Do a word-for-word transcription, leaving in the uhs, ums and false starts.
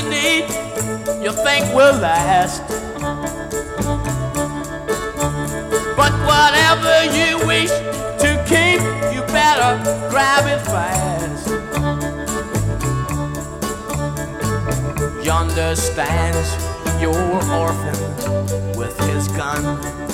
indeed you think will last. But whatever you wish to keep, you better grab it fast. Yonder stands your orphan with his gun.